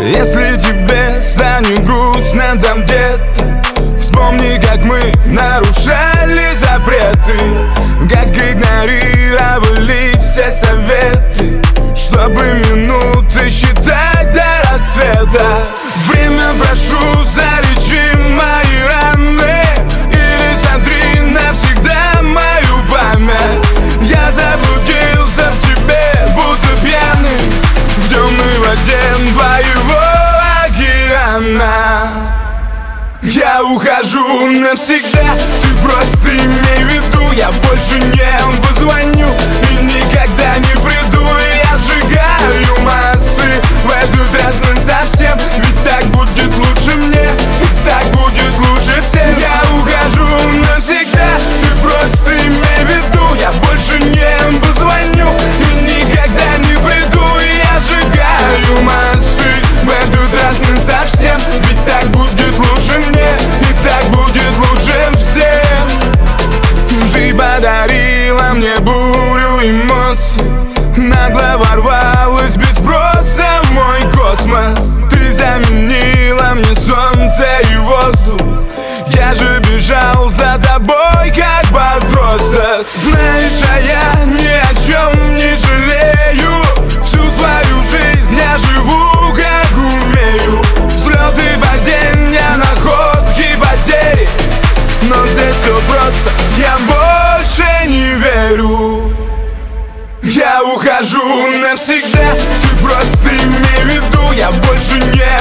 Если тебе станет грустно там где-то, вспомни, как мы нарушали запреты, как игнорировали все советы, чтобы минуты считать до рассвета. Время, прошу, залечи мои раны, или сотри навсегда мою память. Я заблудился в тебе, будто пьяный, в темной воде твоего океана. Я ухожу навсегда, ты просто имей в виду, я больше не позвоню и никогда не приду. И я сжигаю мосты в этот раз насовсем, ведь так будет лучше мне, и так будет лучше всем. Я ухожу навсегда, ты просто имей в виду, я больше не позвоню и никогда не приду. И я сжигаю мосты в этот раз насовсем, ведь так будет лучше мне, и так будет лучше всем. Ты подарила мне бурю эмоций, нагло ворвалась без спроса в мой космос. Ты заменила мне солнце и воздух, я же бежал за тобой как подросток. Знаешь, а я ни о чем не жалею, всю свою жизнь я живу как умею. Взлеты, падения, находки, потери, но здесь все просто, я больше не верю. Я ухожу навсегда, ты просто имей в виду, я больше не